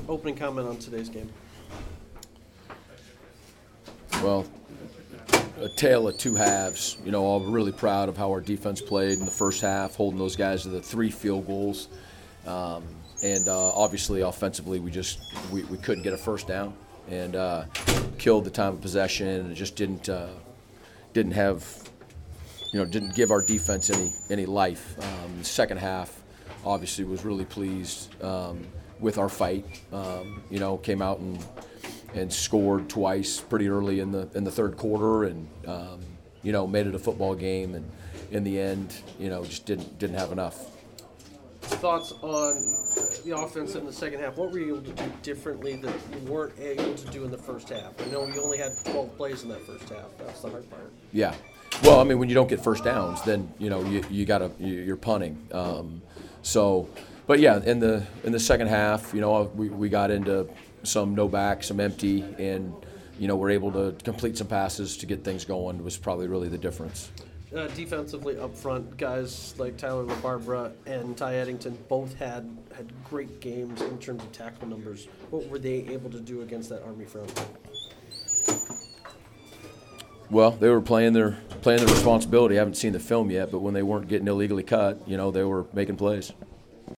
opening comment on today's game. Well, a tale of two halves. You know, I'm really proud of how our defense played in the first half, holding those guys to the 3 field goals. And obviously, offensively, we couldn't get a first down and killed the time of possession, and it just didn't have, didn't give our defense any life. The second half, obviously, was really pleased with our fight. Came out and scored twice pretty early in the third quarter, and made it a football game. And in the end, just didn't have enough. Thoughts on the offense in the second half? What were you able to do differently that you weren't able to do in the first half? I know you only had 12 plays in that first half. That's the hard part. Yeah. Well, I mean, when you don't get first downs, then you're punting. But yeah, in the second half, we got into some no back, some empty, and we're able to complete some passes to get things going. Was probably really the difference. Defensively up front, guys like Tyler LaBarbera and Ty Eddington both had great games in terms of tackle numbers. What were they able to do against that Army front? Well, they were playing their responsibility. I haven't seen the film yet, but when they weren't getting illegally cut, they were making plays.